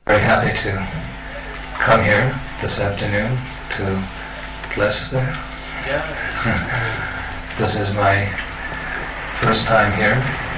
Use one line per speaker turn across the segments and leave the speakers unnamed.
Very happy to come here this afternoon to Leicester. Yeah. This is my first time here,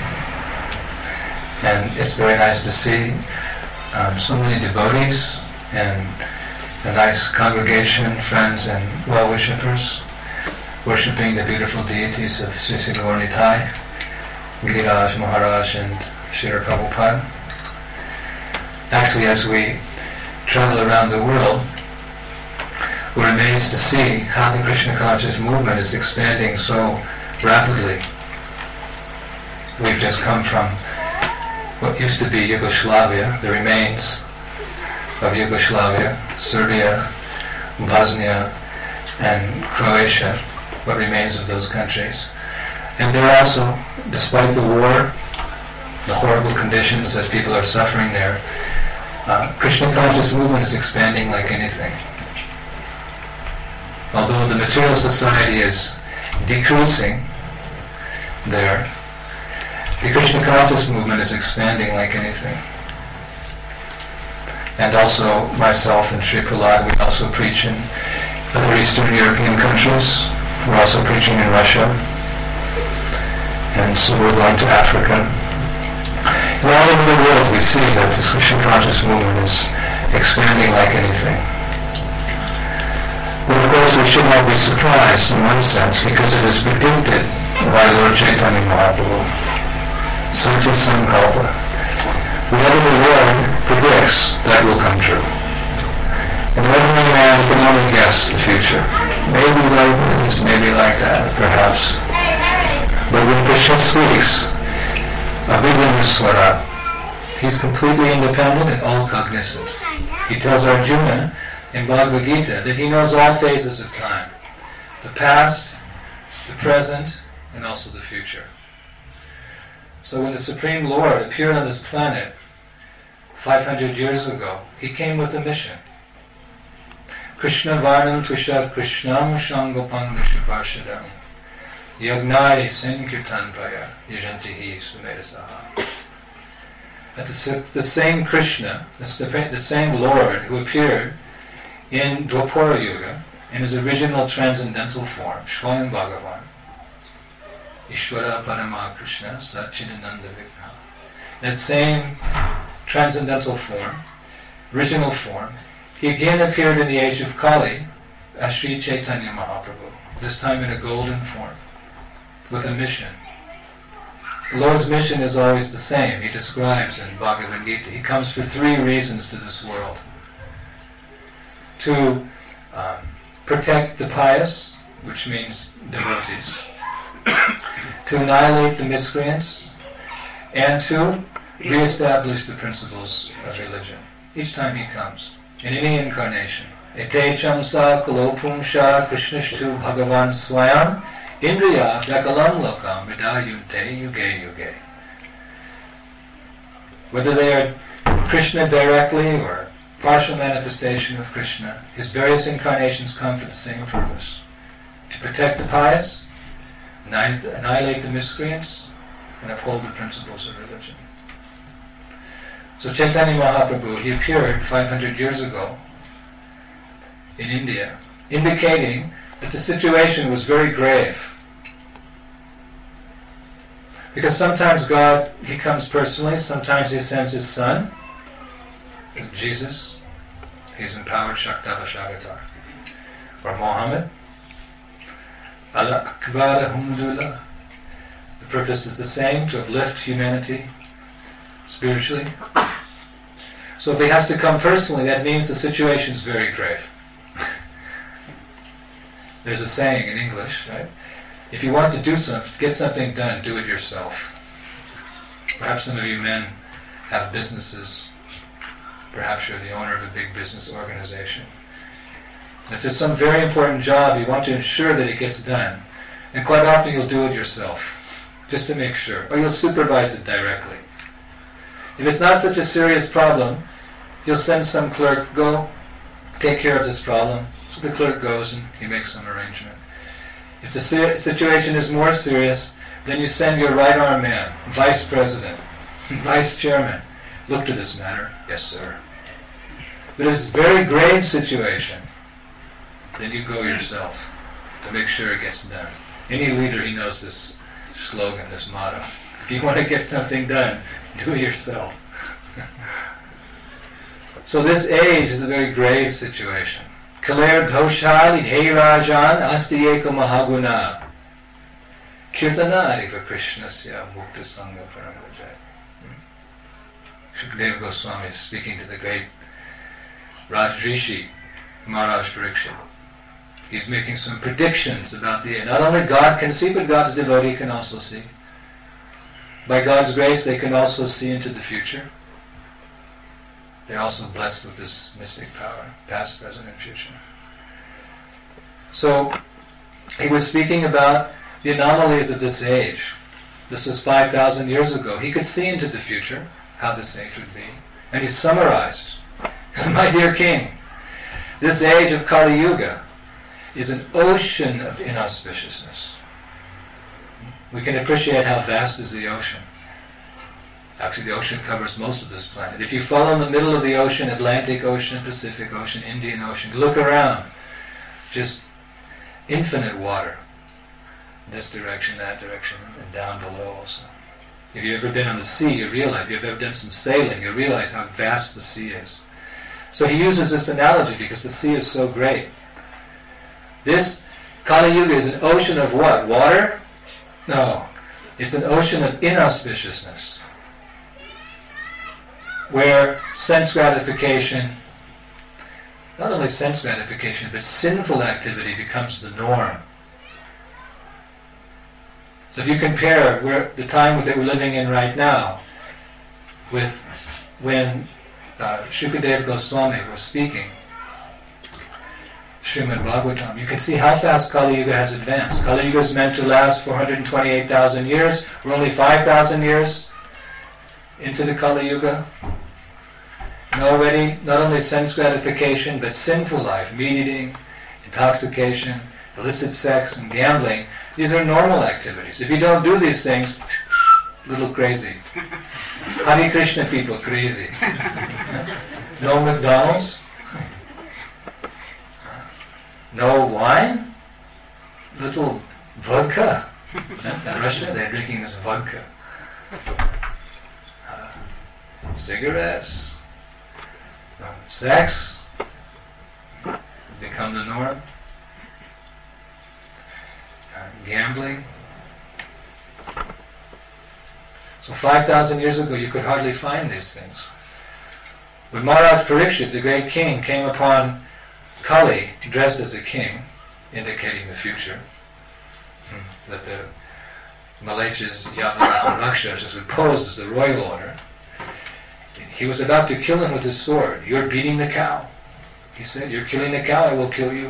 and it's very nice to see so many devotees and a nice congregation, friends and well-worshippers worshipping the beautiful deities of Sri Sri Gaur Nitai, Giriraj Maharaj and Srila Prabhupada. Actually, as we travel around the world, we're amazed to see how the Krishna conscious movement is expanding so rapidly. We've just come from what used to be Yugoslavia, the remains of Yugoslavia, Serbia, Bosnia, and Croatia, what remains of those countries. And they're also, despite the war, the horrible conditions that people are suffering there, Krishna conscious movement is expanding like anything. Although the material society is decreasing there, the Krishna conscious movement is expanding like anything. And also myself and Sri Prahlad, we also preach in other Eastern European countries. We're also preaching in Russia. And so we're going to Africa. And all over the world we see that this Krishna conscious movement is expanding like anything. But of course we should not be surprised in one sense, because it is predicted by Lord Chaitanya Mahaprabhu. Satya Sankalpa. Whatever the Lord predicts, that will come true. And ordinary man can only guess the future. Maybe like this, maybe like that, perhaps. But when Krishna speaks, Abhimanuswara, he's completely independent and all cognizant. He tells Arjuna in Bhagavad Gita that he knows all phases of time. The past, the present, and also the future. So when the Supreme Lord appeared on this planet 500 years ago, he came with a mission. Krishna Varnam Tusha Krishnam Shangopanga Shiparshadam Yagnari Sankirtan Praya Yajantihi Sumedhasaha. The same Krishna, the same Lord who appeared in Dwapara Yuga in his original transcendental form, Swayam Bhagavan, Ishvara Parama Krishna Satchidananda Vigraha. That same transcendental form, original form, he again appeared in the age of Kali as Sri Chaitanya Mahaprabhu, this time in a golden form, with a mission. The Lord's mission is always the same. He describes in Bhagavad Gita. He comes for three reasons to this world. To protect the pious, which means devotees, to annihilate the miscreants, and to re-establish the principles of religion. Each time he comes, in any incarnation. Etecham sa kalopum sha krishnashtu bhagavan swayam indriya vyakalam lokam vidayunte yuge yuge. Whether they are Krishna directly or partial manifestation of Krishna, his various incarnations come for the same purpose. To protect the pious, annihilate the miscreants, and uphold the principles of religion. So Chaitanya Mahaprabhu, he appeared 500 years ago in India, indicating that the situation was very grave. Because sometimes God, he comes personally, sometimes he sends his son, Jesus, he's empowered Shaktavashagatar, or Muhammad, Allah Akbar Alhamdulillah. The purpose is the same, to uplift humanity spiritually. So if he has to come personally, that means the situation is very grave. There's a saying in English, right? If you want to do something, get something done, do it yourself. Perhaps some of you men have businesses. Perhaps you're the owner of a big business organization. And if there's some very important job, you want to ensure that it gets done. And quite often you'll do it yourself, just to make sure. Or you'll supervise it directly. If it's not such a serious problem, you'll send some clerk, go take care of this problem. So the clerk goes and he makes some arrangement. If the situation is more serious, then you send your right arm man, vice president, vice chairman. Look to this matter. Yes, sir. But if it's a very grave situation, then you go yourself to make sure it gets done. Any leader, he knows this slogan, this motto. If you want to get something done, do it yourself. So this age is a very grave situation. Kaler doshali he rajan asti eko mahaguna. Kirtanari for Krishnasya mukta sangha paramajaya. Shukadeva Goswami is speaking to the great Rajrishi, Maharaj Parikshit. He's making some predictions about the end. Not only God can see, but God's devotee can also see. By God's grace, they can also see into the future. They're also blessed with this mystic power, past, present, and future. So, he was speaking about the anomalies of this age. This was 5,000 years ago. He could see into the future, how this age would be. And he summarized, my dear king, this age of Kali Yuga is an ocean of inauspiciousness. We can appreciate how vast is the ocean. Actually, the ocean covers most of this planet. If you fall in the middle of the ocean, Atlantic Ocean, Pacific Ocean, Indian Ocean, look around. Just infinite water. This direction, that direction, and down below also. If you've ever been on the sea, you realize, if you've ever done some sailing, you realize how vast the sea is. So he uses this analogy because the sea is so great. This Kali Yuga is an ocean of what? Water? No. It's an ocean of inauspiciousness, where sense gratification, not only sense gratification, but sinful activity becomes the norm. So if you compare the time that we're living in right now with when Shukadeva Goswami was speaking, Srimad Bhagavatam, you can see how fast Kali Yuga has advanced. Kali Yuga is meant to last 428,000 years. We're only 5,000 years into the Kali Yuga. And already, not only sense gratification, but sinful life, meat eating, intoxication, illicit sex, and gambling, these are normal activities. If you don't do these things, a little crazy. Hare Krishna people, crazy. No McDonald's? No wine? Little vodka? In Russia, they're drinking this vodka. Cigarettes? Sex? Become the norm. Gambling. So 5,000 years ago, you could hardly find these things. When Maharaj Parikshit, the great king, came upon Kali, dressed as a king, indicating the future, that the Malechas, Yavanas, and Rakshasas would pose as the royal order, he was about to kill him with his sword. You're beating the cow. He said, you're killing the cow, I will kill you.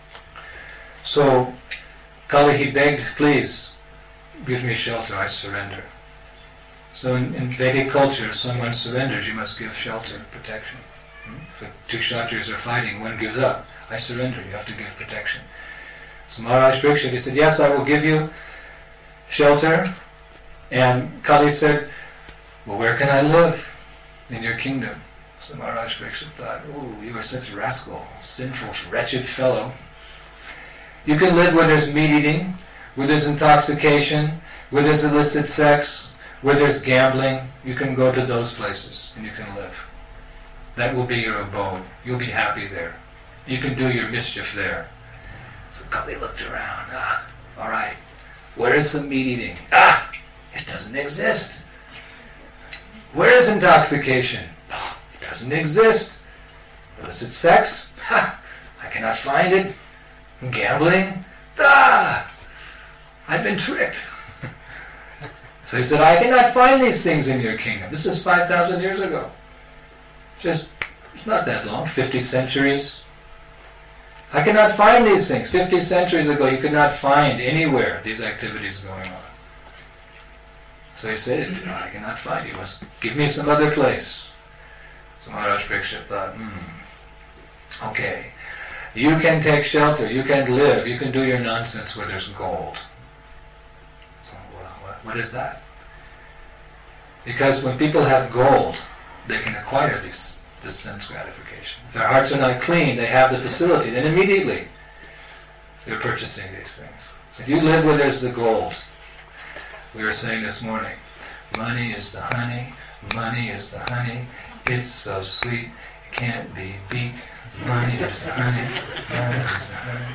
So Kali, he begged, please, give me shelter, I surrender. So in Vedic culture, if someone surrenders, you must give shelter, protection. If two Kshatriyas are fighting, one gives up. I surrender, you have to give protection. So Maharaj Parikshit, he said, yes, I will give you shelter. And Kali said, well, where can I live in your kingdom? So Maharaj Parikshit thought, oh, you are such a rascal, sinful, wretched fellow. You can live where there's meat eating, where there's intoxication, where there's illicit sex, where there's gambling. You can go to those places and you can live. That will be your abode. You'll be happy there. You can do your mischief there. So Kali looked around. All right. Where is some meat eating? It doesn't exist. Where is intoxication? It doesn't exist. Illicit sex? I cannot find it. Gambling? I've been tricked. So he said, I cannot find these things in your kingdom. This is 5,000 years ago. It's not that long, 50 centuries. I cannot find these things. 50 centuries ago, you could not find anywhere these activities going on. So he said, I cannot find you. You must give me some other place. So Maharaj Parikshit thought, okay, you can take shelter, you can live, you can do your nonsense where there's gold. So what is that? Because when people have gold, they can acquire these to sense gratification. If their hearts are not clean, they have the facility, then immediately they're purchasing these things. So you live where there's the gold. We were saying this morning, money is the honey, money is the honey, it's so sweet, it can't be beat. Money is the honey, money is the honey.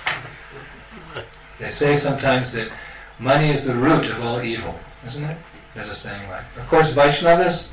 They say sometimes that money is the root of all evil, isn't it? There's a saying like that. Of course, Vaishnavas,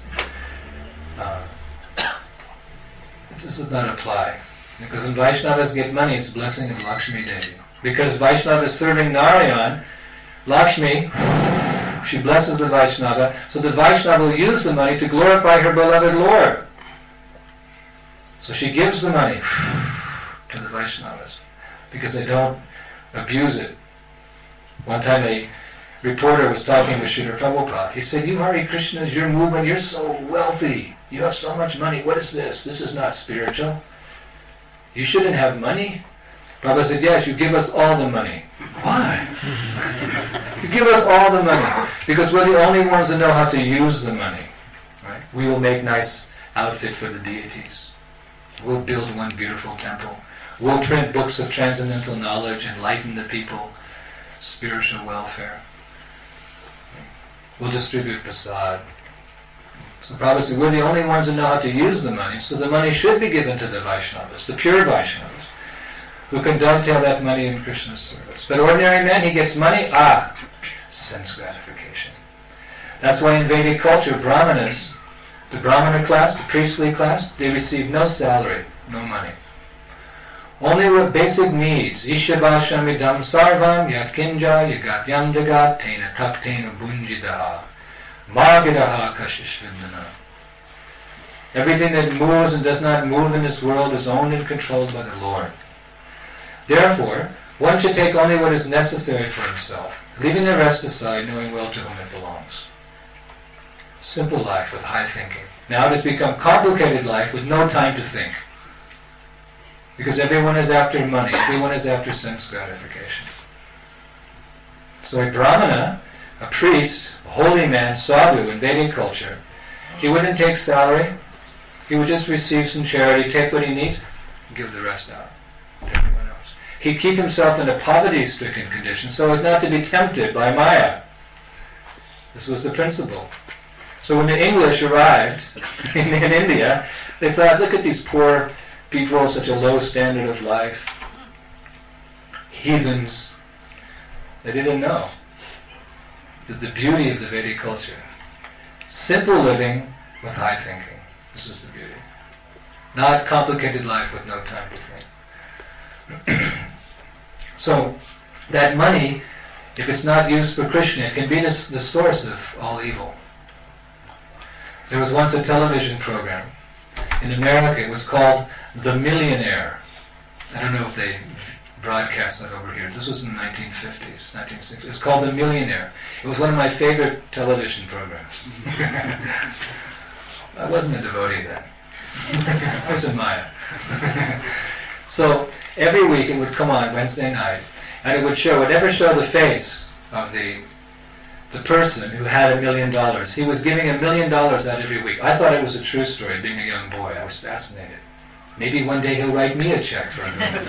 this does not apply. Because when Vaishnavas get money, it's a blessing of Lakshmi Devi. Because Vaishnava is serving Narayan, Lakshmi, she blesses the Vaishnava, so the Vaishnava will use the money to glorify her beloved Lord. So she gives the money to the Vaishnavas because they don't abuse it. One time a reporter was talking with Srila Prabhupada. He said, "You Hare Krishnas, your movement, you're so wealthy. You have so much money. What is this? This is not spiritual. You shouldn't have money." Prabhupada said, "Yes, you give us all the money." Why? You give us all the money because we're the only ones that know how to use the money. Right? We will make nice outfit for the deities. We'll build one beautiful temple. We'll print books of transcendental knowledge, enlighten the people, spiritual welfare. We'll distribute prasad. So Prabhupada said, we're the only ones that know how to use the money, so the money should be given to the Vaishnavas, the pure Vaishnavas, who can dovetail that money in Krishna's service. But ordinary man, he gets money, sense gratification. That's why in Vedic culture, Brahmanas, the Brahmana class, the priestly class, they receive no salary, no money. Only with basic needs. Ishabhashamidam sarvam yatkinja yagatyam jagat tena taktena bunjidaha margidaha kashishvindana. Everything that moves and does not move in this world is owned and controlled by the Lord. Therefore, one should take only what is necessary for himself, leaving the rest aside, knowing well to whom it belongs. Simple life with high thinking. Now it has become complicated life with no time to think. Because everyone is after money, everyone is after sense gratification. So a Brahmana, a priest, a holy man, sadhu in Vedic culture, he wouldn't take salary, he would just receive some charity, take what he needs, and give the rest out to everyone else. He'd keep himself in a poverty-stricken condition so as not to be tempted by Maya. This was the principle. So when the English arrived in India, they thought, look at these poor people, such a low standard of life, heathens. They didn't know the beauty of the Vedic culture. Simple living with high thinking. This was the beauty. Not complicated life with no time to think. So that money, if it's not used for Krishna, it can be the source of all evil. There was once a television program in America. It was called The Millionaire. I don't know if they broadcast that over here. This was in the 1950s, 1960s. It was called The Millionaire. It was one of my favorite television programs. I wasn't a devotee then. I was in Maya. So every week it would come on Wednesday night, and it would never show the face of the person who had $1 million. He was giving $1 million out every week. I thought it was a true story, being a young boy. I was fascinated. Maybe one day he'll write me a check for $1 million.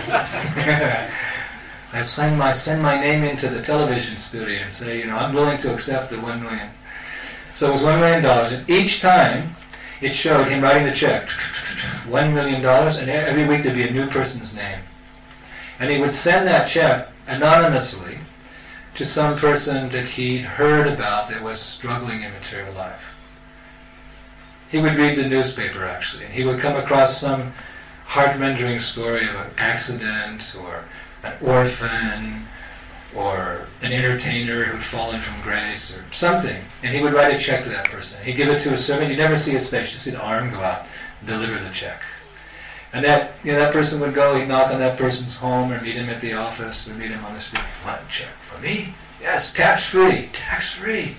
I send my name into the television studio and say, I'm willing to accept the $1 million. So it was $1 million, and each time it showed him writing the check, $1 million, and every week there'd be a new person's name. And he would send that check anonymously to some person that he'd heard about that was struggling in material life. He would read the newspaper, actually, and he would come across some heart-rending story of an accident, or an orphan, or an entertainer who'd fallen from grace, or something, and he would write a check to that person. He'd give it to a servant. You'd never see his face. You'd see the arm go out and deliver the check. And that person would go, he'd knock on that person's home, or meet him at the office, or meet him on the street. Want a check for me? Yes, tax-free. Tax-free.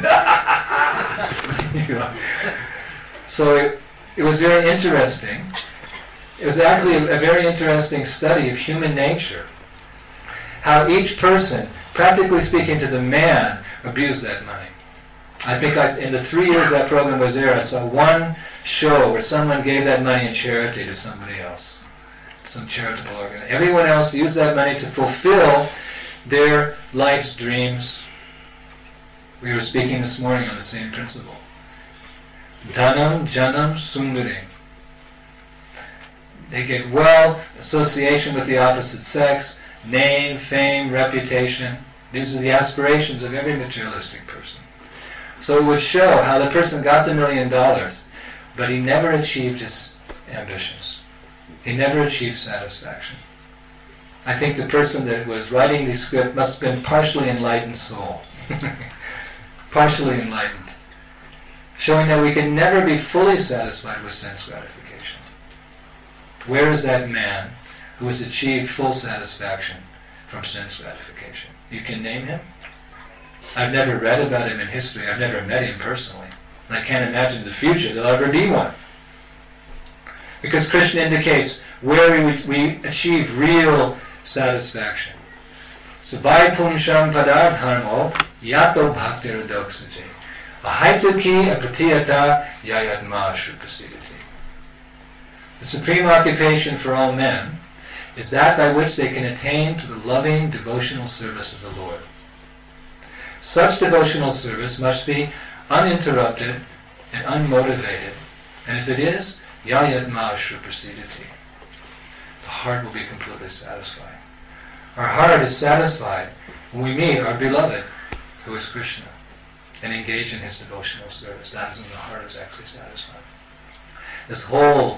So it was very interesting. It was actually a very interesting study of human nature. How each person, practically speaking to the man, abused that money. I think in the 3 years that program was there, I saw one show where someone gave that money in charity to somebody else, some charitable organization. Everyone else used that money to fulfill their life's dreams. We were speaking this morning on the same principle. Dhanam, Janam, Sundari. They get wealth, association with the opposite sex, name, fame, reputation. These are the aspirations of every materialistic person. So it would show how the person got the $1 million, but he never achieved his ambitions. He never achieved satisfaction. I think the person that was writing the script must have been partially enlightened soul. Partially enlightened. Showing that we can never be fully satisfied with sense gratification. Where is that man who has achieved full satisfaction from sense gratification? You can name him? I've never read about him in history. I've never met him personally. And I can't imagine in the future there'll ever be one. Because Krishna indicates where we achieve real satisfaction. Savai punsham padardharmo yato bhaktir doksaje. Ahaituki apatiyata yayatma shukasidati. The supreme occupation for all men is that by which they can attain to the loving devotional service of the Lord. Such devotional service must be uninterrupted and unmotivated, and if it is, yayatma shukasidati. The heart will be completely satisfied. Our heart is satisfied when we meet our beloved, who is Krishna, and engage in his devotional service. That is when the heart is actually satisfied. This whole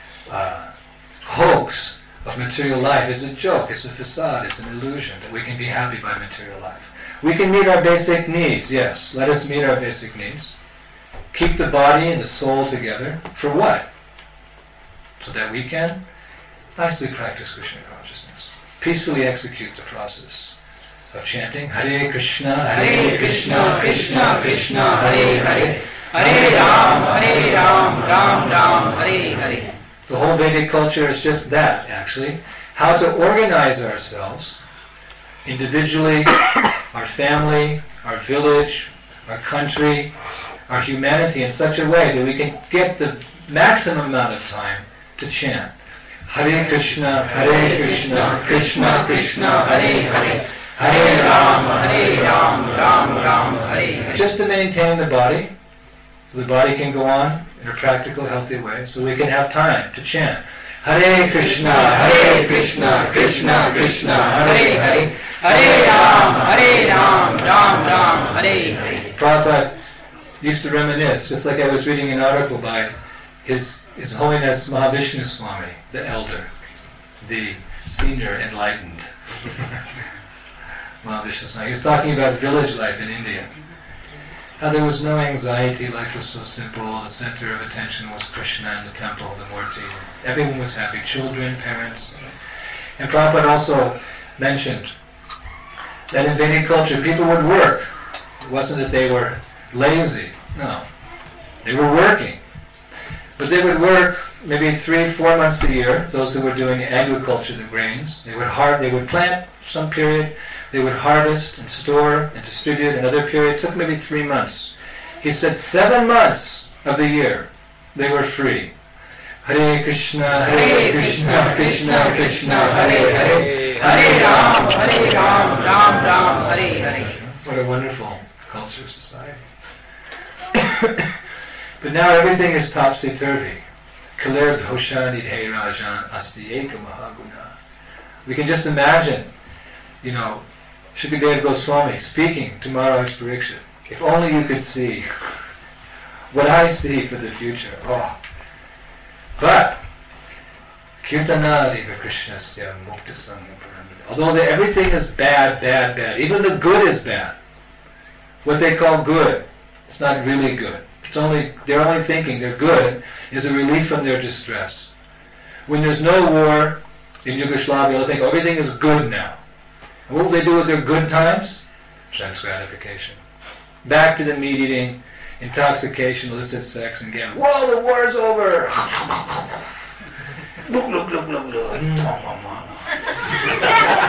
hoax of material life is a joke, it's a facade, it's an illusion that we can be happy by material life. We can meet our basic needs, yes. Let us meet our basic needs. Keep the body and the soul together. For what? So that we can nicely practice Krishna consciousness. Peacefully execute the process of chanting Hare Krishna, Hare Krishna, Krishna Krishna, Hare Hare, Hare Ram, Ram Ram, Hare Hare. The whole Vedic culture is just that, actually. How to organize ourselves individually, our family, our village, our country, our humanity in such a way that we can get the maximum amount of time to chant. Hare Krishna, Krishna Krishna, Hare Hare, Hare Ram, Ram Hare Hare. Just to maintain the body, so the body can go on in a practical, healthy way, so we can have time to chant. Hare Krishna, Krishna Krishna, Hare Hare, Hare Ram, Ram Hare Hare. Prabhupada used to reminisce, just like I was reading an article by His Holiness Mahavishnu Swami, the elder, the senior enlightened Mahavishnu Swami. He was talking about village life in India. How there was no anxiety, life was so simple, the center of attention was Krishna in the temple, the Murti. Everyone was happy, children, parents. And Prabhupada also mentioned that in Vedic culture people would work. It wasn't that they were lazy, no. They were working. But they would work maybe 3-4 months a year, those who were doing agriculture, the grains. They would plant some period, they would harvest and store and distribute another period. It took maybe 3 months. He said 7 months of the year they were free. Hare Krishna, Krishna Krishna, Hare Hare, Hare Ram, Ram Hare Hare. What a wonderful culture, society. But now everything is topsy-turvy. Kaler dosha nidhe rajan asti eka mahaguna. We can just imagine, Shukadeva Goswami speaking to Maharaj Parikshit. If only you could see what I see for the future. Oh. But Kirtanadi Krishnasya Mukta Sangha Paramita. Although everything is bad, even the good is bad. What they call good, it's not really good. They're only thinking they're good is a relief from their distress. When there's no war in Yugoslavia, they'll think everything is good now. And what will they do with their good times? Sense gratification. Back to the meat eating, intoxication, illicit sex, and gambling. Whoa, the war's over! Look.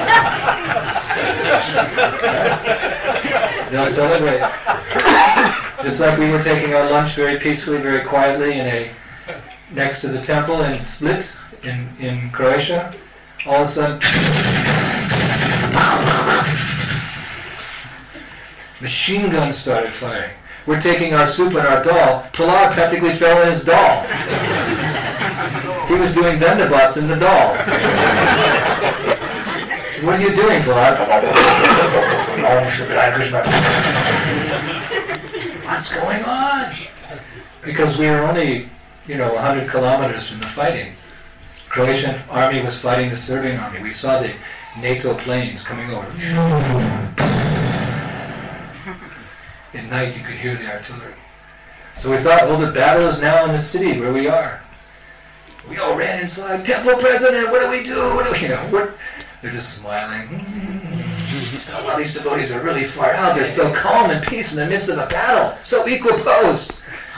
They'll celebrate. Just like we were taking our lunch very peacefully, very quietly next to the temple in Split, in Croatia, all of a sudden, machine guns started firing. We're taking our soup and our dal. Prahlad practically fell in his dal. He was doing dandabats in the dal. So what are you doing, Prahlad? What's going on? Because we were only, 100 kilometers from the fighting. Croatian army was fighting the Serbian army. We saw the NATO planes coming over. At night you could hear the artillery. So we thought, the battle is now in the city where we are. We all ran inside. Temple President, what do we do? They're just smiling. Wow, these devotees are really far out. They're so calm and peace in the midst of a battle. So equal posed.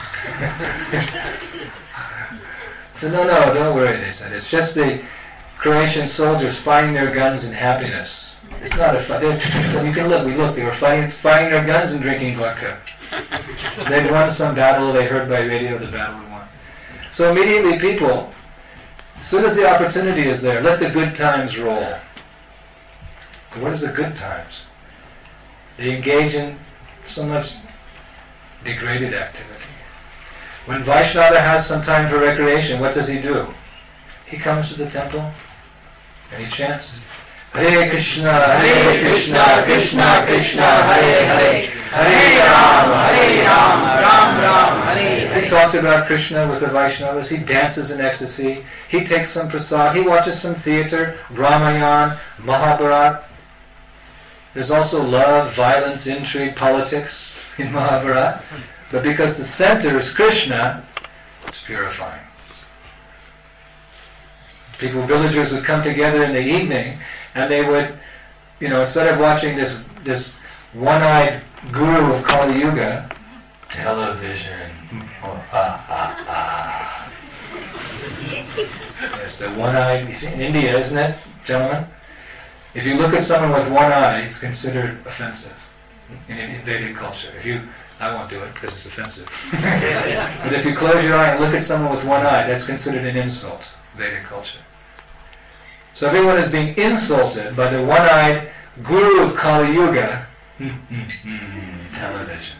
So no, don't worry, they said. It's just the Croatian soldiers firing their guns in happiness. It's not a fight. You can look. We looked. They were firing their guns and drinking vodka. They'd won some battle. They heard by radio the battle we won. So immediately people, as soon as the opportunity is there, let the good times roll. What is the good times? They engage in so much degraded activity. When Vaishnava has some time for recreation, what does he do? He comes to the temple and he chants, Hare Krishna, Krishna Krishna, Hare Hare, Hare Ram, Ram Ram, Hare Hare. He talks about Krishna with the Vaishnavas. He dances in ecstasy. He takes some prasad. He watches some theater, Ramayan, Mahabharat. There's also love, violence, intrigue, politics in Mahabharat. But because the center is Krishna, it's purifying. Villagers would come together in the evening, and they would, instead of watching this one-eyed guru of Kali Yuga, television. Yes, the one-eyed, in India, isn't it, gentlemen? If you look at someone with one eye, it's considered offensive in Vedic culture. I won't do it because it's offensive. But if you close your eye and look at someone with one eye, that's considered an insult, Vedic culture. So everyone is being insulted by the one-eyed guru of Kali Yuga, television.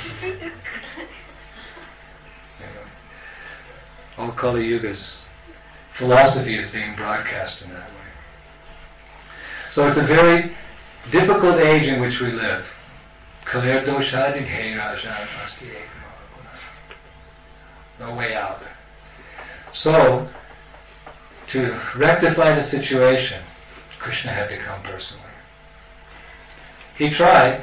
All Kali Yuga's philosophy is being broadcast in that way. So it's a very difficult age in which we live. No way out. So, to rectify the situation, Krishna had to come personally. He tried.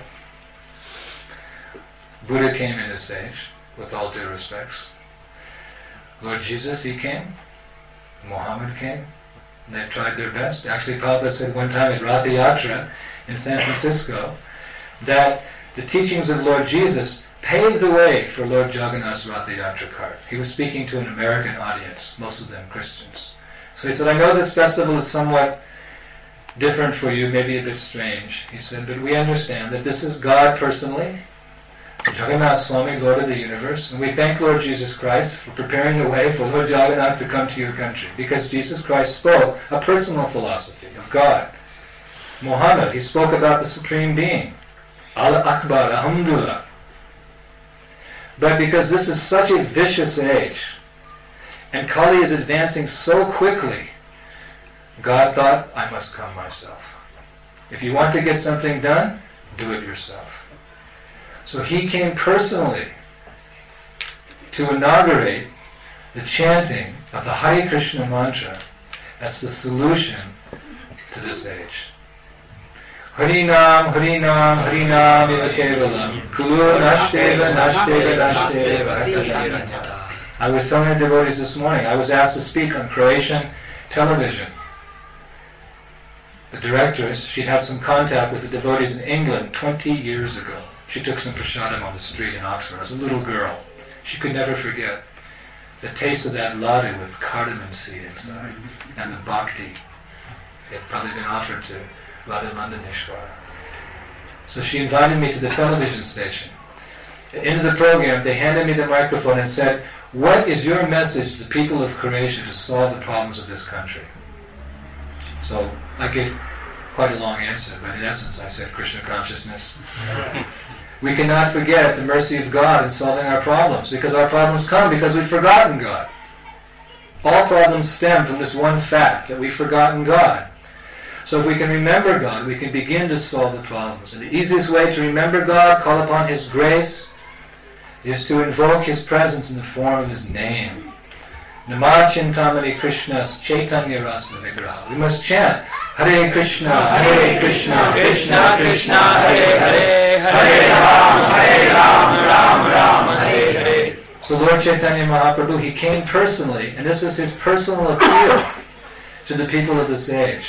Buddha came in this age, with all due respects. Lord Jesus, he came. Muhammad came. And they've tried their best. Actually, Prabhupada said one time at Ratha Yatra in San Francisco that the teachings of Lord Jesus paved the way for Lord Jagannath's Ratha Yatra cart. He was speaking to an American audience, most of them Christians. So he said, I know this festival is somewhat different for you, maybe a bit strange. He said, but we understand that this is God personally, Jagannath Swami, Lord of the universe, and we thank Lord Jesus Christ for preparing the way for Lord Jagannath to come to your country, because Jesus Christ spoke a personal philosophy of God. Muhammad, he spoke about the Supreme Being. Allah Akbar, Alhamdulillah. But because this is such a vicious age, and Kali is advancing so quickly, God thought, I must come myself. If you want to get something done, do it yourself. So he came personally to inaugurate the chanting of the Hare Krishna mantra as the solution to this age. Harinam, Harinam, Harinam eva kevalam, Kulu nashteva, nashteva, nashteva. I was telling the devotees this morning, I was asked to speak on Croatian television. The directress, she'd had some contact with the devotees in England 20 years ago. She took some prasadam on the street in Oxford as a little girl. She could never forget the taste of that laddu with cardamom seed inside and the bhakti. It had probably been offered to Radha Mandaneshwara. So she invited me to the television station. At the end of the program, they handed me the microphone and said, "What is your message to the people of Croatia to solve the problems of this country?" So I gave quite a long answer, but in essence I said Krishna consciousness. We cannot forget the mercy of God in solving our problems, because our problems come because we've forgotten God. All problems stem from this one fact, that we've forgotten God. So if we can remember God, we can begin to solve the problems. And the easiest way to remember God, call upon His grace, is to invoke His presence in the form of His name. Namah Chintamani Krishna's Chaitanya Rasa Vigraha. We must chant Hare Krishna, Hare Krishna, Krishna Krishna, Hare Hare, Hare Ram, Ram Ram, Hare Hare. So Lord Chaitanya Mahaprabhu, He came personally, and this was His personal appeal to the people of this age.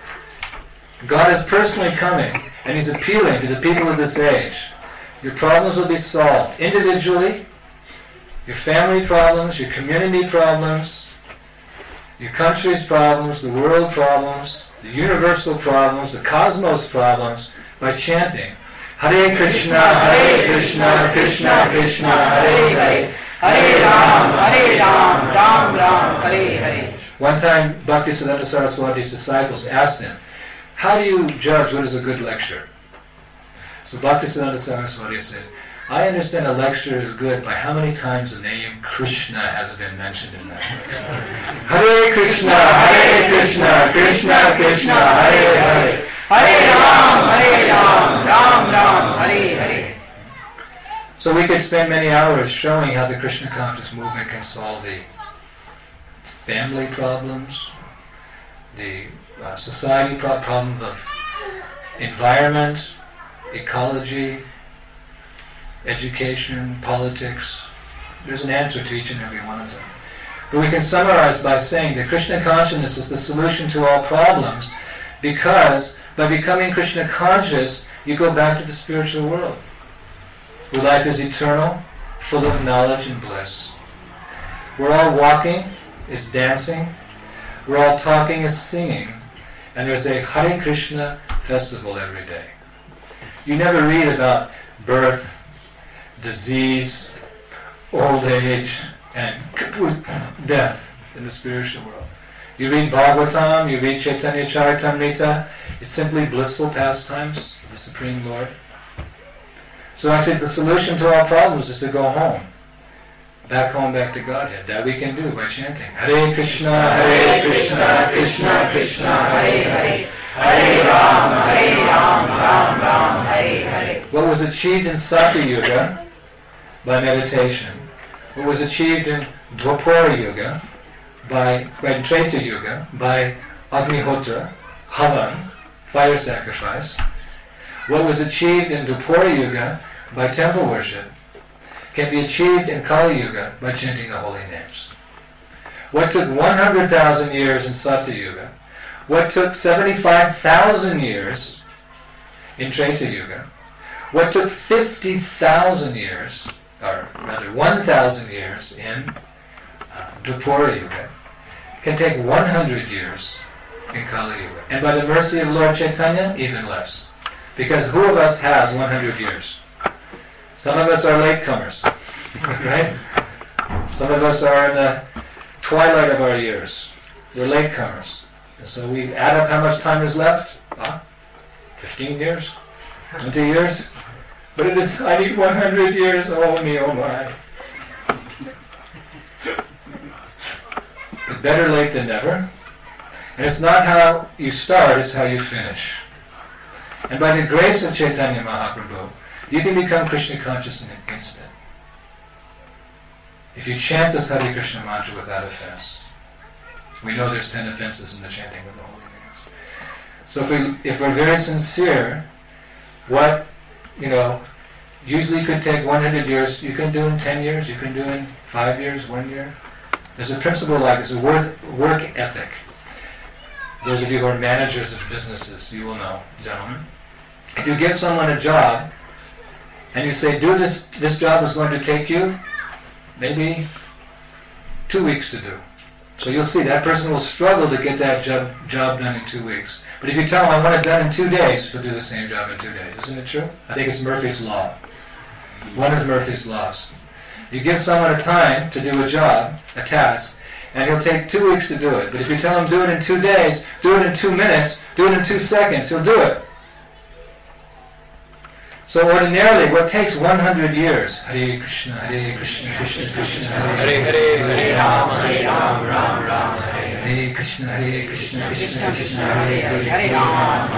God is personally coming, and He's appealing to the people of this age. Your problems will be solved individually, your family problems, your community problems, your country's problems, the world problems, the universal problems, the cosmos problems, by chanting Hare Krishna, Hare Krishna, Krishna Krishna, Hare Hare, Hare Ram, Ram Ram, Hare Hare. One time, Bhaktisiddhanta Saraswati's disciples asked him, "How do you judge what is a good lecture?" So Bhaktisiddhanta Saraswati said, "I understand a lecture is good by how many times the name Krishna has been mentioned in that lecture." Hare Krishna, Hare Krishna, Krishna Krishna, Hare Hare, Hare Ram, Ram Ram, Hare Hare. So we could spend many hours showing how the Krishna conscious movement can solve the family problems, the society problem of environment, ecology, education, politics. There's an answer to each and every one of them. But we can summarize by saying that Krishna consciousness is the solution to all problems, because by becoming Krishna conscious, you go back to the spiritual world, where life is eternal, full of knowledge and bliss. Where all walking is dancing, where all talking is singing, and there's a Hare Krishna festival every day. You never read about birth, disease, old age, and death in the spiritual world. You read Bhagavatam, you read Chaitanya Charitamrita, it's simply blissful pastimes of the Supreme Lord. So actually the solution to all problems is to go home. Back home, back to Godhead. That we can do by chanting Hare Krishna, Hare Krishna, Krishna Krishna, Hare Hare, Hare Ram, Ram Ram, Hare Hare. What was achieved in Satya Yuga by meditation, what was achieved in Dwapara Yuga, by Treta Yuga, by Agnihotra, Havan, fire sacrifice, what was achieved in Dwapara Yuga by temple worship, can be achieved in Kali Yuga by chanting the holy names. What took 100,000 years in Satya Yuga, what took 75,000 years in Treta Yuga, what took 50,000 years, or rather 1,000 years in Dwapara Yuga, can take 100 years in Kali Yuga. And by the mercy of Lord Chaitanya, even less. Because who of us has 100 years? Some of us are latecomers, right? Some of us are in the twilight of our years. We're latecomers. And so we add up how much time is left. 15 years? 20 years? But it is, I need 100 years, oh me, oh my. But better late than never. And it's not how you start, it's how you finish. And by the grace of Chaitanya Mahaprabhu, you can become Krishna conscious in an instant. If you chant this Hare Krishna mantra without offense. We know there's 10 offenses in the chanting of the holy names. So if we're very sincere, what, usually could take 100 years, you can do in 10 years, you can do in 5 years, 1 year. There's a principle like this, a work ethic. Those of you who are managers of businesses, you will know, gentlemen. If you give someone a job, and you say, do this job is going to take you maybe 2 weeks to do. So you'll see that person will struggle to get that job done in 2 weeks. But if you tell him, I want it done in 2 days, he'll do the same job in 2 days. Isn't it true? I think it's Murphy's Law. One of Murphy's laws. You give someone a time to do a job, a task, and he'll take 2 weeks to do it. But if you tell him do it in 2 days, do it in 2 minutes, do it in 2 seconds, he'll do it. So ordinarily, what takes 100 years, Hare Krishna, Hare Krishna, Krishna Krishna, Hare Hare, Hare Rama, Rama Rama, Hare Krishna, Hare Krishna, Krishna Krishna, Hare Rama,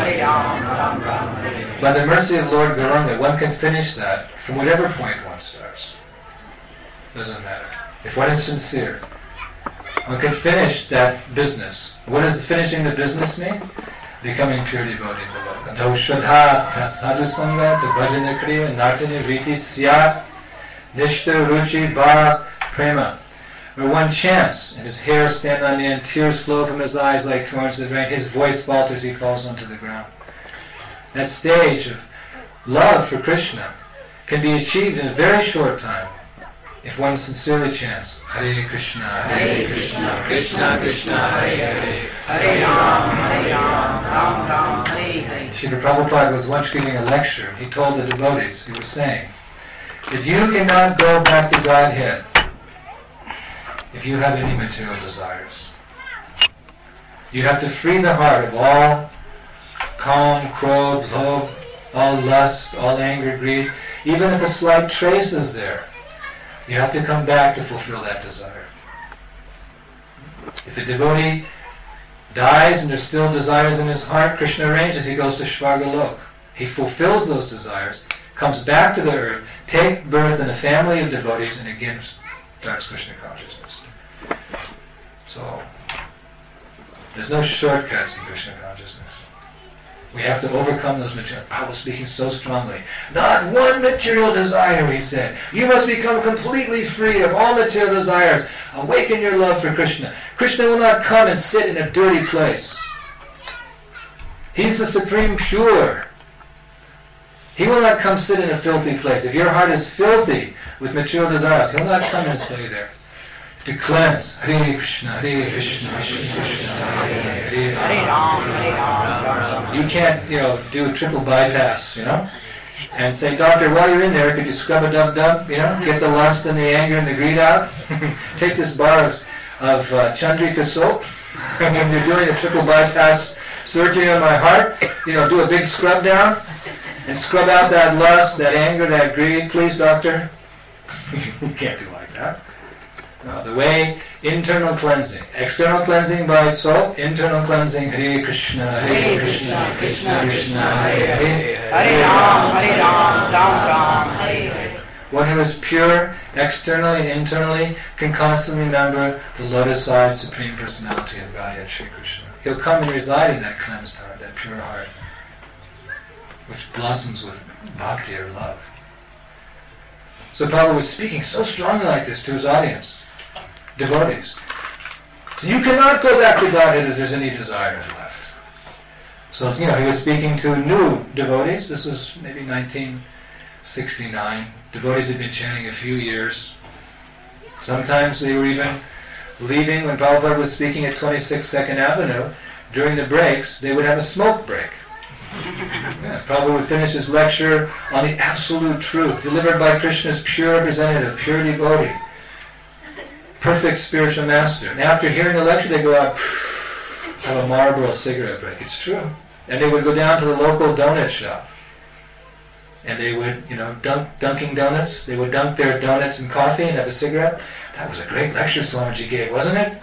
Rama. By the mercy of Lord Gauranga, one can finish that from whatever point one starts. Doesn't matter. If one is sincere, one can finish that business. What does finishing the business mean? Becoming pure devotee to Lord. Shraddha tatha sadhu sangha to bhajana kriya nartani riti syat nishta ruchi bhava prema. Where one chants and his hair stands on end, tears flow from his eyes like torrents of rain, his voice falters, he falls onto the ground. That stage of love for Krishna can be achieved in a very short time if one sincerely chants Hare Krishna, Hare Krishna, Krishna Krishna, Hare Hare, Hare Ram, Ram Ram, Hare Hare. Srila Prabhupada was once giving a lecture. He told the devotees, he was saying, that you cannot go back to Godhead if you have any material desires. You have to free the heart of all calm, krodh, lobh, all lust, all anger, greed. Even if a slight trace is there, you have to come back to fulfill that desire. If a devotee dies and there's still desires in his heart, Krishna arranges, he goes to Shvargalok. He fulfills those desires, comes back to the earth, takes birth in a family of devotees, and again starts Krishna consciousness. So, there's no shortcuts in Krishna consciousness. We have to overcome those material. Prabhupada was speaking so strongly. Not one material desire, he said. You must become completely free of all material desires. Awaken your love for Krishna. Krishna will not come and sit in a dirty place. He's the supreme pure. He will not come sit in a filthy place. If your heart is filthy with material desires, he'll not come and stay there. To cleanse. Hare Krishna, Hare Krishna, Krishna Krishna, Hare Hare, Hare Ram. You can't, do a triple bypass, and say, doctor, while you're in there, could you scrub a dub-dub, get the lust and the anger and the greed out? Take this bar of Chandrika soap, and when you're doing a triple bypass surgery on my heart, do a big scrub down, and scrub out that lust, that anger, that greed, please, doctor. You can't do like that. The way, internal cleansing. External cleansing by soap, internal cleansing, Hare Krishna, Hare Krishna, Krishna Krishna, Hare Hare, Hare Ram, Ram, Hare Hare. One who is pure, externally and internally, can constantly remember the lotus-eyed Supreme Personality of Godhead, Shri Krishna. He'll come and reside in that cleansed heart, that pure heart, which blossoms with bhakti or love. So Prabhupada was speaking so strongly like this to his audience. Devotees. So you cannot go back to Godhead if there's any desires left. So, he was speaking to new devotees. This was maybe 1969. Devotees had been chanting a few years. Sometimes they were even leaving when Prabhupada was speaking at 26th 2nd Avenue. During the breaks, they would have a smoke break. Prabhupada would finish his lecture on the absolute truth, delivered by Krishna's pure representative, pure devotee. Perfect spiritual master. And after hearing the lecture, they go out, have a Marlboro cigarette break. It's true. And they would go down to the local donut shop. And they would, dunking donuts. They would dunk their donuts in coffee and have a cigarette. That was a great lecture Swamiji gave, wasn't it?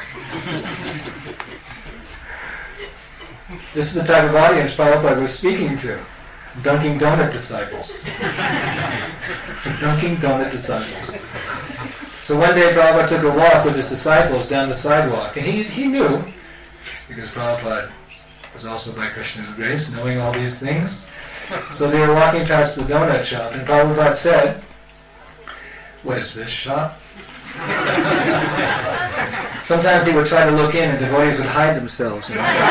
This is the type of audience Prabhupada was speaking to. Dunking donut disciples. Dunking donut disciples. So one day Prabhupada took a walk with his disciples down the sidewalk, and he knew, because Prabhupada was also by Krishna's grace, knowing all these things. So they were walking past the donut shop, and Prabhupada said, "What is this shop?" Sometimes he would try to look in, and devotees would hide themselves.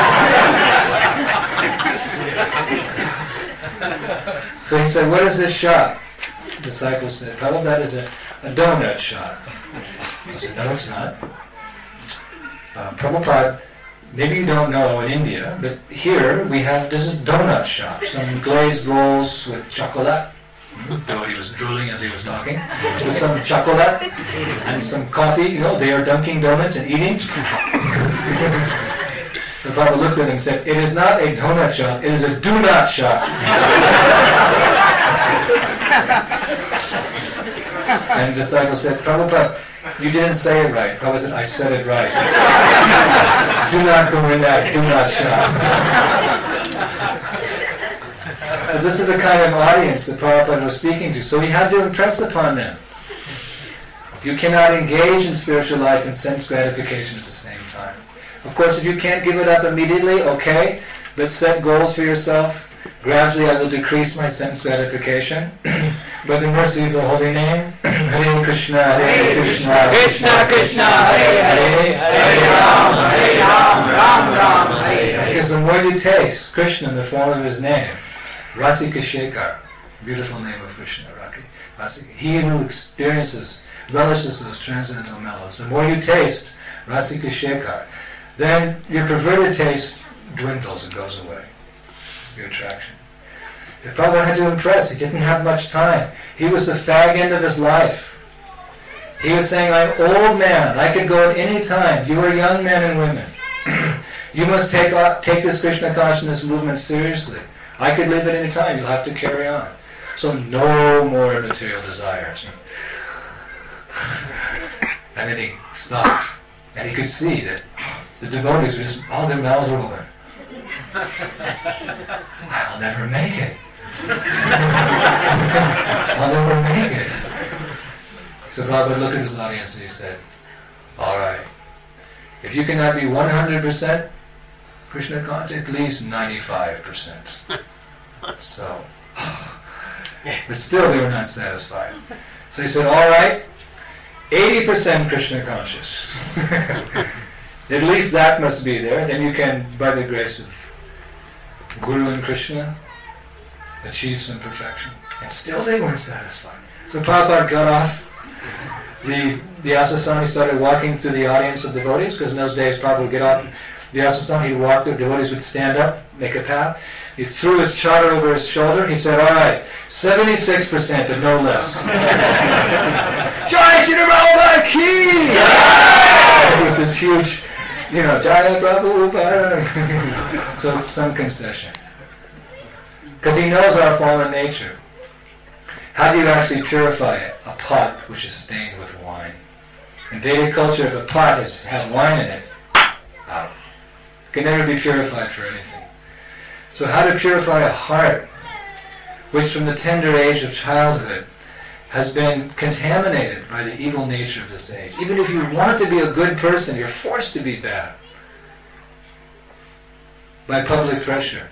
So he said, "What is this shop?" The disciples said, "Prabhupada, that is a donut shop." I said, "No, it's not. Prabhupada, maybe you don't know in India, but here we have this is donut shop, some glazed rolls with chocolate, Though he was drooling as he was talking, with some chocolate and some coffee, they are dunking donuts and eating. So Prabhupada looked at him and said, "It is not a donut shop, it is a do-not shop." And the disciple said, "Prabhupada, you didn't say it right." Prabhupada said, "I said it right. Do not go in that do-not shop." This is the kind of audience that Prabhupada was speaking to. So he had to impress upon them. You cannot engage in spiritual life and sense gratification at the same time. Of course, if you can't give it up immediately, okay, but set goals for yourself. Gradually I will decrease my sense gratification. By the mercy of the holy name, Hare Krishna, Hare Krishna, Krishna Krishna, Hare Hare, Hare Ram, Ram Ram, Hare Hare. Because the more you taste Krishna in the form of his name, Rasika Shekhar, beautiful name of Krishna, Rasika, he who experiences, relishes those transcendental mellows, the more you taste Rasika Shekhar, then your perverted taste dwindles and goes away. Your attraction. The Prabhupada had to impress. He didn't have much time. He was the fag end of his life. He was saying, "I'm old man. I could go at any time. You are young men and women. You must take this Krishna consciousness movement seriously. I could leave at any time. You'll have to carry on." So no more material desires. And then he stopped. And he could see that the devotees were just, all their mouths were open. I'll never make it. I'll never make it. So Prabhupada looked at his audience and he said, "All right, if you cannot be 100% Krishna conscious, at least 95%. So, but still they were not satisfied. So he said, "All right, 80% Krishna conscious." At least that must be there. Then you can, by the grace of Guru and Krishna, achieve some perfection. And still they weren't satisfied. So Prabhupada got off the asasana. He started walking through the audience of devotees, because in those days Prabhupada would get off the asasana, he'd walk, the devotees would stand up, make a path. He threw his chadar over his shoulder. He said, "All right, 76%, but no less." Jai Shri Prabhupada ki! It was this huge, Jai Prabhupada. So some concession. Because he knows our fallen nature. How do you actually purify it? A pot which is stained with wine. In Vedic culture, if a pot has had wine in it, out. It can never be purified for anything. So how to purify a heart which from the tender age of childhood has been contaminated by the evil nature of this age. Even if you want to be a good person, you're forced to be bad by public pressure.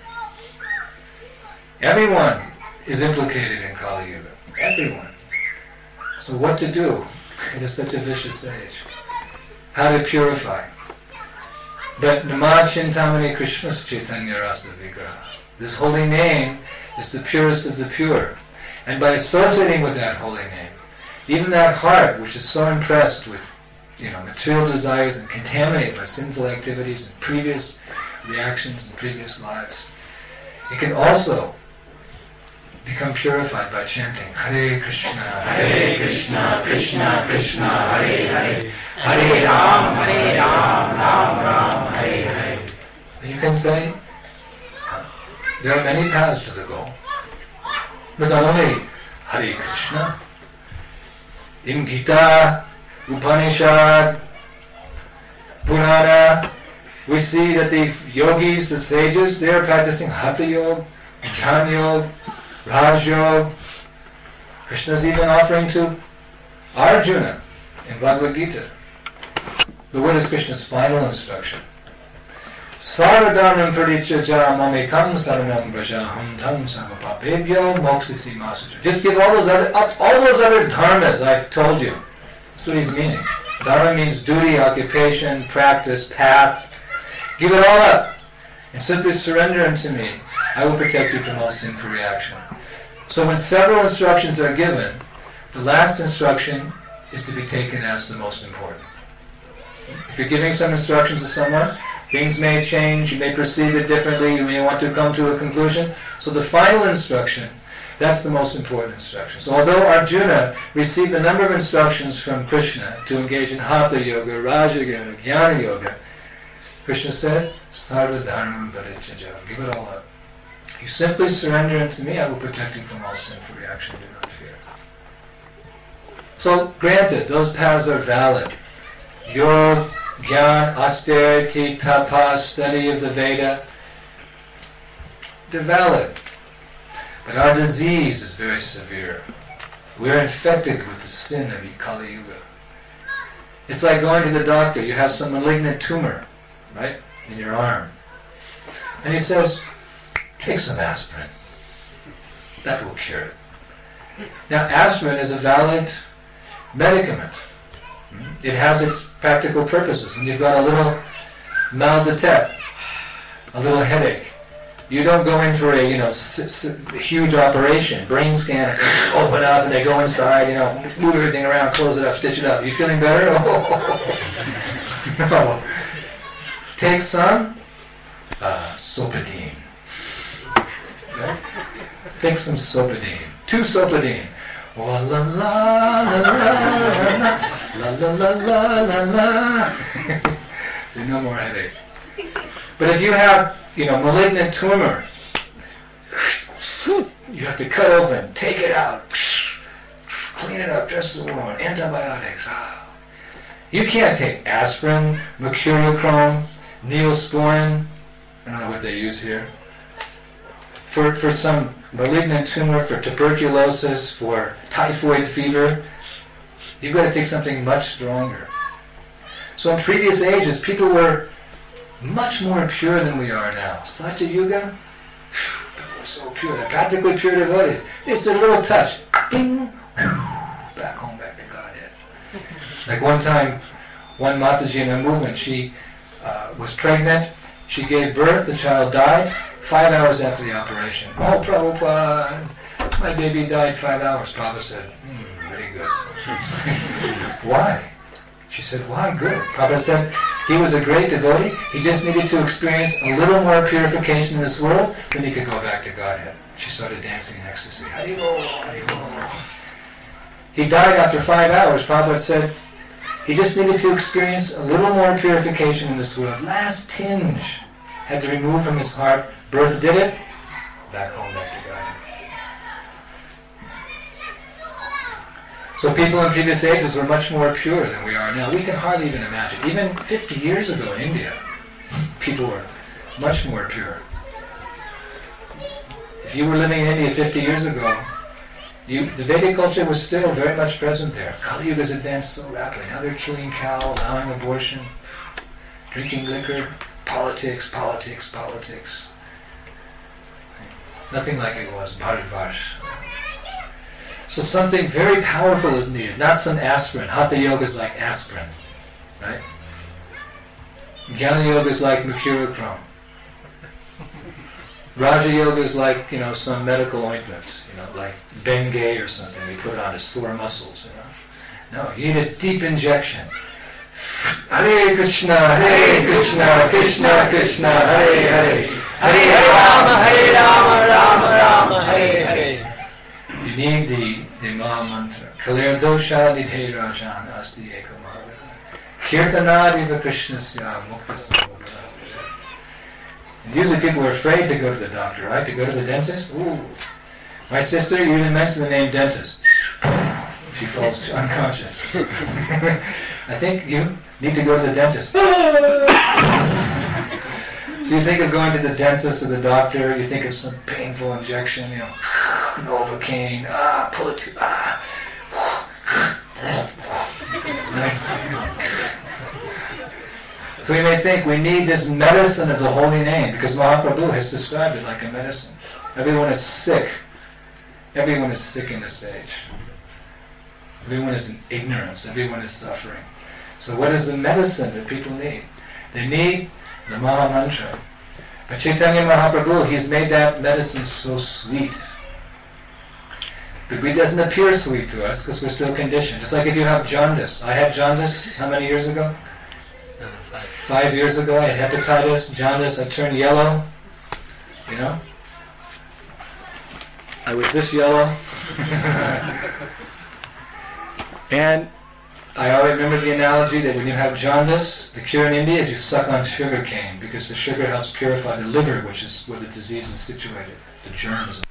Everyone is implicated in Kali Yuga. Everyone. So what to do? It is such a vicious age. How to purify. But Namah Chintamani Krishna Chaitanya Rasa Vigraha. This holy name is the purest of the pure. And by associating with that holy name, even that heart which is so impressed with material desires and contaminated by sinful activities and previous reactions in previous lives, it can also become purified by chanting Hare Krishna, Krishna Krishna, Hare Hare, Hare Ram, Ram Ram, Hare Hare. You can say, there are many paths to the goal. But not only Hare Krishna, in Gita, Upanishad, Purana, we see that the yogis, the sages, they are practicing Hatha Yoga, Jnana Yoga, Raj Yoga. Krishna is even offering to Arjuna in Bhagavad Gita. But what is Krishna's final instruction? Sarvadharmam parityajya mamekam saranam vrajaham tam samapapebhyo moksisi masuja. Just give all those other dharmas I've told you. That's what he's meaning. Dharma means duty, occupation, practice, path. Give it all up and simply surrender unto me. I will protect you from all sinful reaction. So when several instructions are given, the last instruction is to be taken as the most important. If you're giving some instructions to someone, things may change, you may perceive it differently, you may want to come to a conclusion. So the final instruction, That's the most important instruction. So although Arjuna received a number of instructions from Krishna to engage in Hatha Yoga, Raja Yoga, Jnana Yoga, Krishna said, Sarva Dharma Parijajam, give it all up. You simply surrender unto me, I will protect you from all sinful reaction, do not fear. So granted, those paths are valid. Yoga, Jnana, austerity, tapa, study of the Veda, they're valid. But our disease is very severe. We're infected with the sin of Kali Yuga. It's like going to the doctor. You have some malignant tumor, right, in your arm. And he says, take some aspirin. That will cure it. Now, aspirin is a valid medicament. It has its practical purposes. When you've got a little mal de tête, a little headache, you don't go in for a huge operation, brain scan, open up, and they go inside, move everything around, close it up, stitch it up. You feeling better? No. Take some Sopadine. Okay? Take some Sopadine. 2 Sopadine. Oh, la la la la la la la la la. There's no more headache. But if you have, malignant tumor, you have to cut open, take it out, clean it up, just the wound, antibiotics. You can't take aspirin, mercurochrome, neosporin, I don't know what they use here, for some malignant tumor, for tuberculosis, for typhoid fever. You've got to take something much stronger. So in previous ages, people were much more pure than we are now. Satya Yuga, people were so pure. They're practically pure devotees. Just a little touch, bing, back home, back to Godhead. Like one time, one Mataji in the movement, she was pregnant, she gave birth, the child died 5 hours after the operation. Oh, Prabhupada, my baby died 5 hours. Prabhupada said, very good. Why? She said, why good? Prabhupada said, he was a great devotee. He just needed to experience a little more purification in this world, then he could go back to Godhead. She started dancing in ecstasy. Haribol, Haribol. He died after 5 hours. Prabhupada said, he just needed to experience a little more purification in this world. Last tinge had to remove from his heart. Birth did it. Back home, back to Godhead. So people in previous ages were much more pure than we are now. We can hardly even imagine. Even 50 years ago in India, people were much more pure. If you were living in India 50 years ago, the Vedic culture was still very much present there. Kali Yuga has advanced so rapidly. Now they're killing cow, allowing abortion, drinking liquor, politics, politics, politics. Nothing like it was Bharatvarsh. So something very powerful is needed, not some aspirin. Hatha Yoga is like aspirin, right? Jnana Yoga is like mercurochrome. Raja Yoga is like, some medical ointment, like Bengay or something we put on to sore muscles, No, you need a deep injection. Hare Krishna, Krishna Krishna, Hare Hare. Hare Rama, Rama Rama, Hare Hare. You need the Maha Mantra. Kalir dosha nidhe rajan asti eko mahavira. Kirtanadiva Krishnasya muktasya. Usually people are afraid to go to the doctor, right? To go to the dentist. Ooh. My sister, you even mention the name dentist. She falls unconscious. I think you need to go to the dentist. So you think of going to the dentist or the doctor, you think of some painful injection, Novocaine, pull it to, So we may think we need this medicine of the holy name, because Mahaprabhu has described it like a medicine. Everyone is sick. Everyone is sick in this age. Everyone is in ignorance. Everyone is suffering. So what is the medicine that people need? They need the Maha Mantra. But Chaitanya Mahaprabhu, he's made that medicine so sweet. But it doesn't appear sweet to us because we're still conditioned. Just like if you have jaundice. I had jaundice how many years ago? 5 years ago. I had hepatitis, jaundice. I turned yellow. I was this yellow. And I always remember the analogy that when you have jaundice, the cure in India is you suck on sugar cane because the sugar helps purify the liver, which is where the disease is situated, the germs.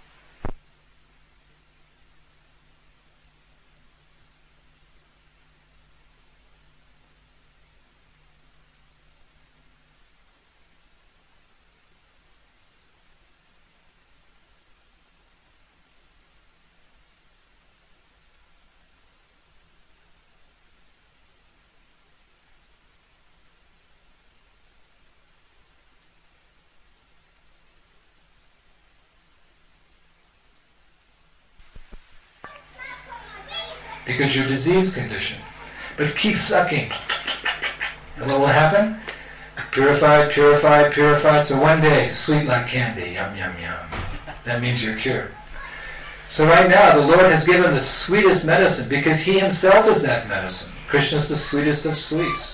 Because you're disease conditioned. But keep sucking. And what will happen? Purified, purified, purified. So one day, sweet like candy, yum, yum, yum. That means you're cured. So right now, the Lord has given the sweetest medicine because He Himself is that medicine. Krishna is the sweetest of sweets.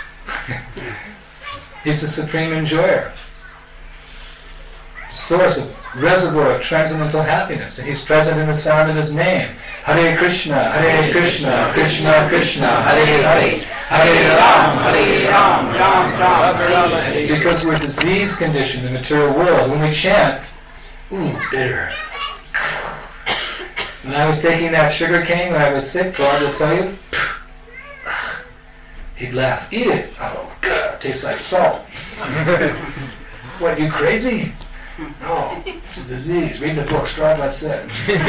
He's the supreme enjoyer. Source of reservoir of transcendental happiness, and He's present in the sound of His name. Hare Krishna, Krishna Krishna, Hare Hare, Hare Ram, Ram Hare. Because we're disease conditioned in the material world, when we chant, ooh, bitter. When I was taking that sugar cane when I was sick, Prabhupada will tell you, he'd laugh, eat it. Oh, God, tastes like salt. What, you crazy? No, it's a disease. Read the books, Prabhupada said.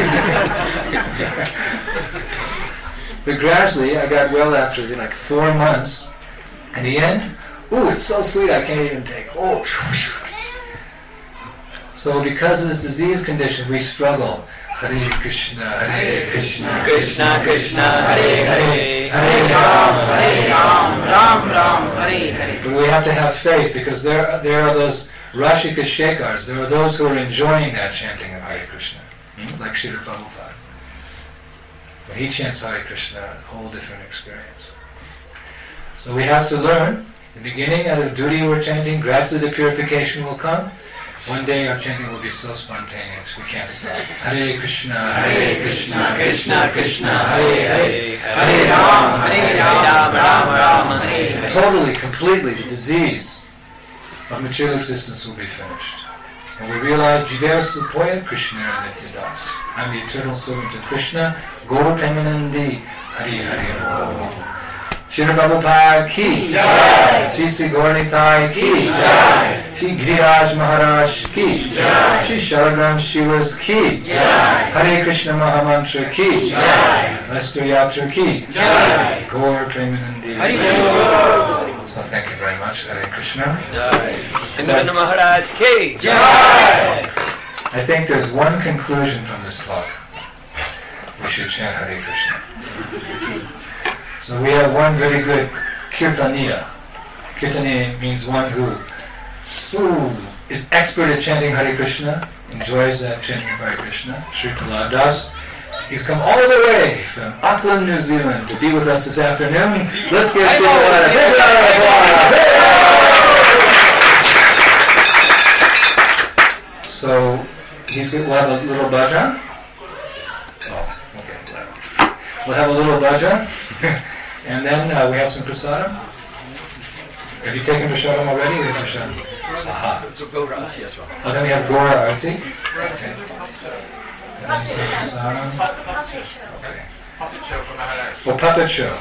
But gradually, I got well after like 4 months. In the end, ooh, it's so sweet I can't even take. Oh, so because of this disease condition, we struggle. Hare Krishna, Krishna Krishna, Hare Hare, Hare Ram, Ram Hare. But we have to have faith because there are those Rashika Shekars, there are those who are enjoying that chanting of Hare Krishna, like Srila Prabhupada. When he chants Hare Krishna, a whole different experience. So we have to learn, in the beginning, out of duty we're chanting, gradually the purification will come. One day our chanting will be so spontaneous, we can't stop. Hare Krishna, Krishna Krishna, Hare Hare, Hare Ram, Ram Hare. Totally, completely, the disease of material existence will be finished. And we realize, Jiver Supoya Krishna Nityadas. I'm the eternal servant of Krishna, Guru Premanandi, Hare Hare. Srila Prabhupada ki Jai, Sri Sri Gauranitai ki Jai, Sri Giriraj Maharaj ki Jai, Sri Shalagram Shivas ki Jai, Hare Krishna Mahamantra ki Jai, Lester Yatra ki Jai, Gaur Premanandi. So thank you very much, Hare Krishna.
Jai. Maharaj ki
Jai. I think there's one conclusion from this talk. We should chant Hare Krishna. So we have one very good kirtaniya. Kirtaniya means one who is expert at chanting Hare Krishna, enjoys that chanting of Hare Krishna. Sri Prahlad Das. He's come all the way from Auckland, New Zealand to be with us this afternoon. Let's give him a big round of applause. So we'll have a little bhajan. Oh, okay. We'll have a little bhajan. And then we have some prasadam. Have you taken prasadam already? Or prasadam? Aha. Oh, then we have Gora Arti. Okay. And then some prasadam. Okay. Well, puppet show.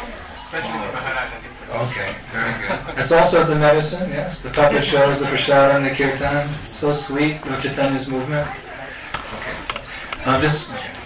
Okay, very good. It's also the medicine, yes. The puppet show is the prasadam, the kirtan. So sweet, Lord Chaitanya's movement. Okay. Okay.